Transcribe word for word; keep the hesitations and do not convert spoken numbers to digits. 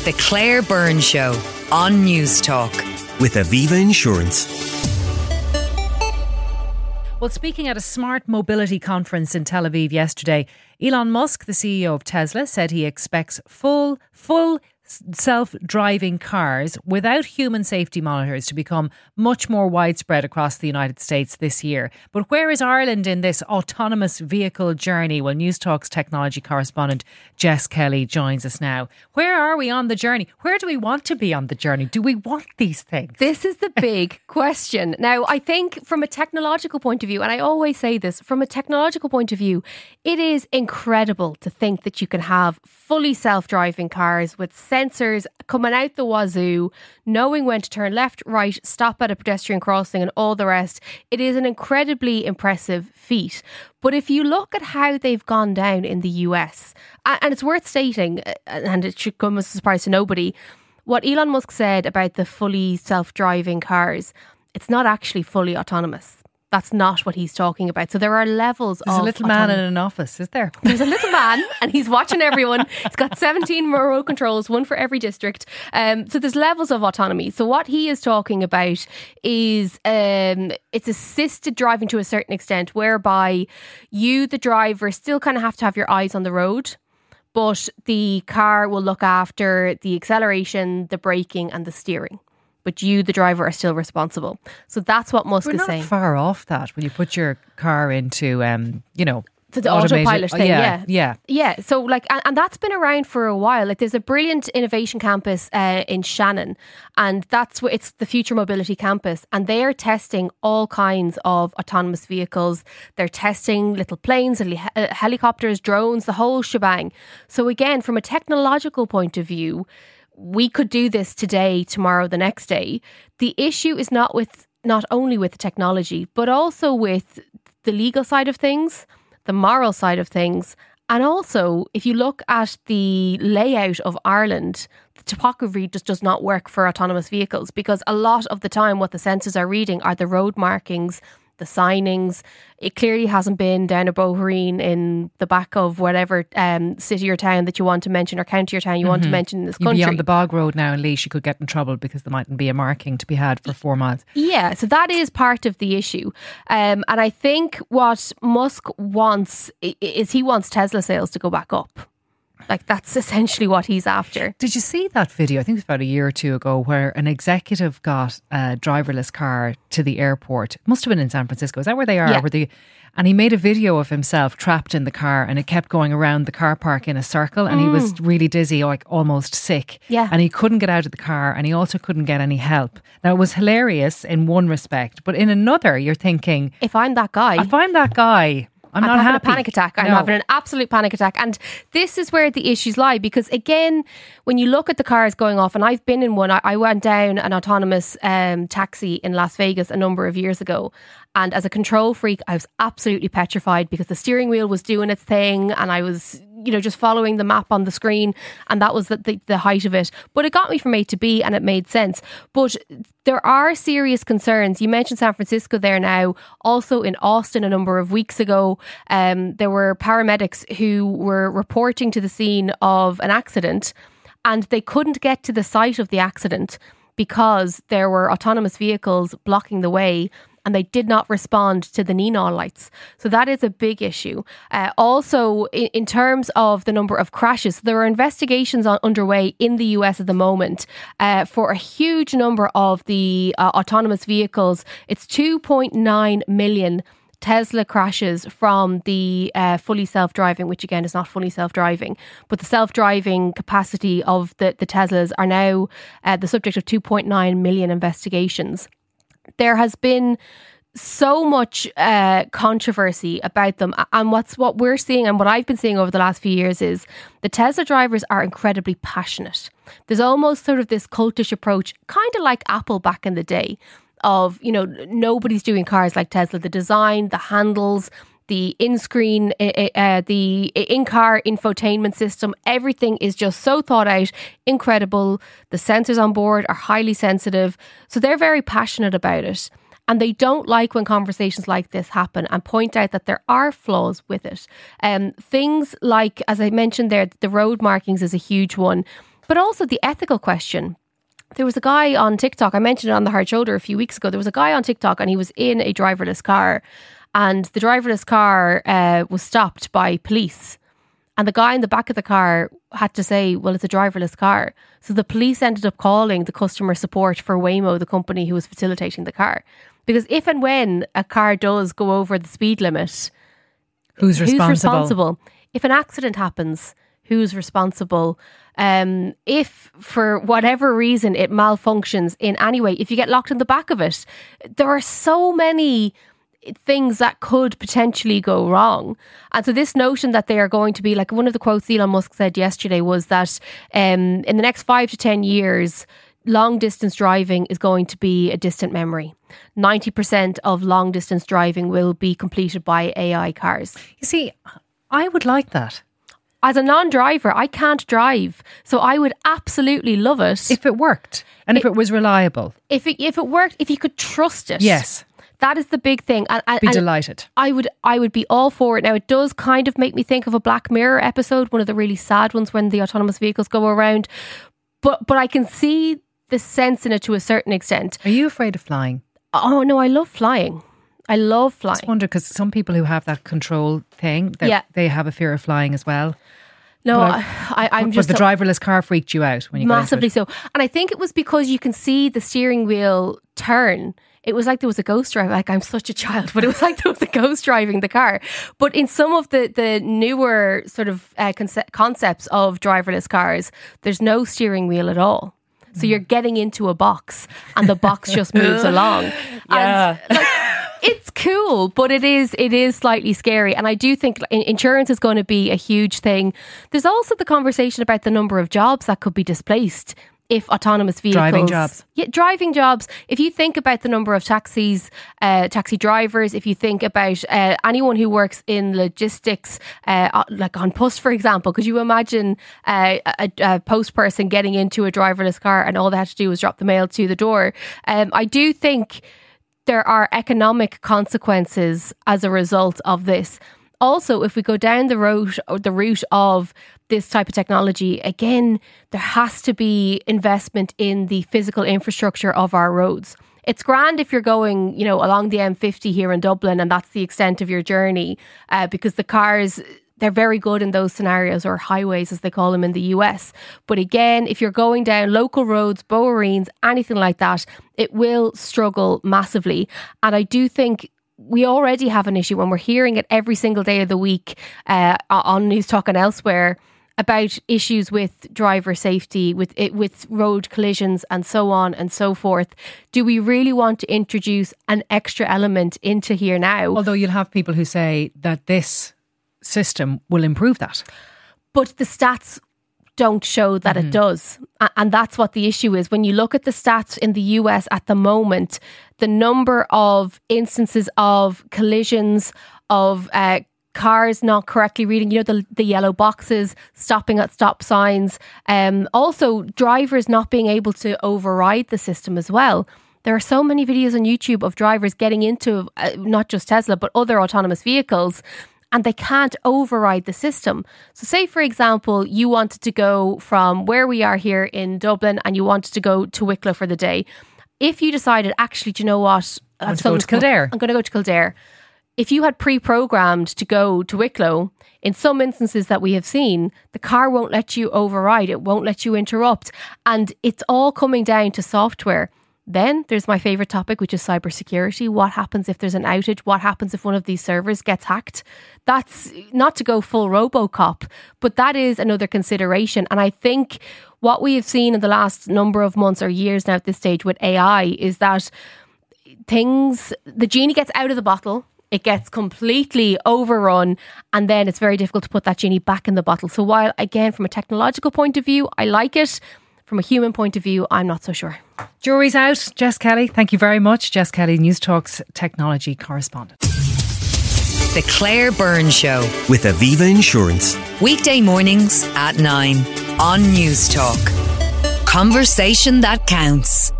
The Claire Byrne Show on News Talk. With Aviva Insurance. Well, speaking at a smart mobility conference in Tel Aviv yesterday, Elon Musk, the C E O of Tesla, said he expects full, full self-driving cars without human safety monitors to become much more widespread across the United States this year. But where is Ireland in this autonomous vehicle journey? Well, News Talk's technology correspondent Jess Kelly joins us now. Where are we on the journey? Where do we want to be on the journey? Do we want these things? This is the big question. Now, I think from a technological point of view, and I always say this, from a technological point of view, it is incredible to think that you can have fully self-driving cars with sensors coming out the wazoo, knowing when to turn left, right, stop at a pedestrian crossing and all the rest. It is an incredibly impressive feat. But if you look at how they've gone down in the U S, and it's worth stating, and it should come as a surprise to nobody, what Elon Musk said about the fully self-driving cars, it's not actually fully autonomous. That's not what he's talking about. So there are levels There's of... There's a little man in an office, is there? There's a little man and he's watching everyone. He's got seventeen remote controls, one for every district. Um, so there's levels of autonomy. So what he is talking about is um, it's assisted driving to a certain extent, whereby you, the driver, still kind of have to have your eyes on the road, but the car will look after the acceleration, the braking and the steering. But you, the driver, are still responsible. So that's what Musk We're is not saying. Far off that when you put your car into, um, you know, to the automated, autopilot thing, yeah, yeah, yeah, yeah. So like, and, and that's been around for a while. Like, there's a brilliant innovation campus uh, in Shannon, and that's where it's the Future Mobility Campus, and they are testing all kinds of autonomous vehicles. They're testing little planes, little he- uh, helicopters, drones, the whole shebang. So again, from a technological point of view, we could do this today, tomorrow, the next day. The issue is not with not only with the technology, but also with the legal side of things, the moral side of things. And also, if you look at the layout of Ireland, the topography just does not work for autonomous vehicles, because a lot of the time what the sensors are reading are the road markings, the signings. It clearly hasn't been down a Bohereen in the back of whatever um, city or town that you want to mention, or county or town you mm-hmm. want to mention in this country. You'd be on the Bog Road now in Laois, you could get in trouble because there mightn't be a marking to be had for four miles. Yeah, so that is part of the issue. Um, and I think what Musk wants is he wants Tesla sales to go back up. Like, that's essentially what he's after. Did you see that video? I think it was about a year or two ago, where an executive got a driverless car to the airport. It must have been in San Francisco. Is that where they are? Yeah. Where they, and he made a video of himself trapped in the car, and it kept going around the car park in a circle, and mm. he was really dizzy, like almost sick. Yeah. And he couldn't get out of the car, and he also couldn't get any help. Now, it was hilarious in one respect, but in another, you're thinking, if I'm that guy... If I'm that guy... I'm, I'm not having happy. a panic attack. I'm no. having an absolute panic attack. And this is where the issues lie, because again, when you look at the cars going off, and I've been in one, I, I went down an autonomous um, taxi in Las Vegas a number of years ago. And as a control freak, I was absolutely petrified, because the steering wheel was doing its thing and I was, you know, just following the map on the screen, and that was the, the, the height of it. But it got me from A to B and it made sense. But there are serious concerns. You mentioned San Francisco there now. Also in Austin a number of weeks ago, um, there were paramedics who were reporting to the scene of an accident, and they couldn't get to the site of the accident because there were autonomous vehicles blocking the way, and they did not respond to the neon lights. So that is a big issue. Uh, also, in, in terms of the number of crashes, there are investigations on, underway in the U S at the moment uh, for a huge number of the uh, autonomous vehicles. It's two point nine million Tesla crashes from the uh, fully self-driving, which again is not fully self-driving, but the self-driving capacity of the, the Teslas are now uh, the subject of two point nine million investigations. There has been so much uh, controversy about them, and what's what we're seeing and what I've been seeing over the last few years is the Tesla drivers are incredibly passionate. There's almost sort of this cultish approach, kind of like Apple back in the day, of, you know, nobody's doing cars like Tesla. The design, the handles, the in-screen, uh, the in-car infotainment system, everything is just so thought out, incredible. The sensors on board are highly sensitive. So they're very passionate about it. And they don't like when conversations like this happen and point out that there are flaws with it. Um, things like, as I mentioned there, the road markings is a huge one. But also the ethical question. There was a guy on TikTok, I mentioned it on The Hard Shoulder a few weeks ago. There was a guy on TikTok and he was in a driverless car, and the driverless car uh, was stopped by police. And the guy in the back of the car had to say, well, it's a driverless car. So the police ended up calling the customer support for Waymo, the company who was facilitating the car. Because if and when a car does go over the speed limit, who's responsible? Who's responsible? If an accident happens, who's responsible? Um, if for whatever reason it malfunctions in any way, if you get locked in the back of it, there are so many things that could potentially go wrong. And so this notion that they are going to be, like one of the quotes Elon Musk said yesterday was that um, in the next five to ten years, long distance driving is going to be a distant memory. ninety percent of long distance driving will be completed by A I cars. You see, I would like that. As a non-driver, I can't drive. So I would absolutely love it. If it worked and it, if it was reliable. If it, if it worked, if you could trust it. Yes. That is the big thing. And, and, be delighted. I would I would be all for it. Now, it does kind of make me think of a Black Mirror episode, one of the really sad ones when the autonomous vehicles go around. But but I can see the sense in it to a certain extent. Are you afraid of flying? Oh, no, I love flying. I love flying. I just wonder, because some people who have that control thing, that yeah. they have a fear of flying as well. No, but I, I, I'm but just... But the driverless car freaked you out when you got into it. Massively so. And I think it was because you can see the steering wheel turn. It was like there was a ghost driver. Like, I'm such a child, but it was like there was a ghost driving the car. But in some of the, the newer sort of uh, conce- concepts of driverless cars, there's no steering wheel at all. So you're getting into a box and the box just moves along. Yeah. And, like, it's cool, but it is it is slightly scary. And I do think insurance is going to be a huge thing. There's also the conversation about the number of jobs that could be displaced if autonomous vehicles... Driving jobs. Yeah, driving jobs. If you think about the number of taxis, uh, taxi drivers, if you think about uh, anyone who works in logistics, uh, like on post, for example, could you imagine uh, a, a post person getting into a driverless car and all they had to do was drop the mail to the door? Um, I do think there are economic consequences as a result of this. Also, if we go down the route or the route of this type of technology, again, there has to be investment in the physical infrastructure of our roads. It's grand if you're going, you know, along the M fifty here in Dublin and that's the extent of your journey, uh, because the cars, they're very good in those scenarios, or highways as they call them in the U S. But again, if you're going down local roads, Bowereens, anything like that, it will struggle massively. And I do think we already have an issue when we're hearing it every single day of the week uh, on News Talk and elsewhere about issues with driver safety, with it, with road collisions and so on and so forth. Do we really want to introduce an extra element into here now? Although you'll have people who say that this system will improve that. But the stats don't show that mm-hmm. it does. And that's what the issue is. When you look at the stats in the U S at the moment, the number of instances of collisions, of uh, cars not correctly reading, you know, the, the yellow boxes, stopping at stop signs, um, also drivers not being able to override the system as well. There are so many videos on YouTube of drivers getting into uh, not just Tesla, but other autonomous vehicles, and they can't override the system. So say, for example, you wanted to go from where we are here in Dublin and you wanted to go to Wicklow for the day. If you decided, actually, do you know what? I want to go to Kildare. I'm going to go to Kildare. If you had pre-programmed to go to Wicklow, in some instances that we have seen, the car won't let you override. It won't let you interrupt. And it's all coming down to software. Then there's my favourite topic, which is cybersecurity. What happens if there's an outage? What happens if one of these servers gets hacked? That's not to go full RoboCop, but that is another consideration. And I think what we have seen in the last number of months or years now at this stage with A I is that things, the genie gets out of the bottle, it gets completely overrun, and then it's very difficult to put that genie back in the bottle. So while, again, from a technological point of view, I like it, from a human point of view, I'm not so sure. Jury's out. Jess Kelly, thank you very much. Jess Kelly, News Talk's technology correspondent. The Claire Byrne Show with Aviva Insurance. Weekday mornings at nine on News Talk. Conversation that counts.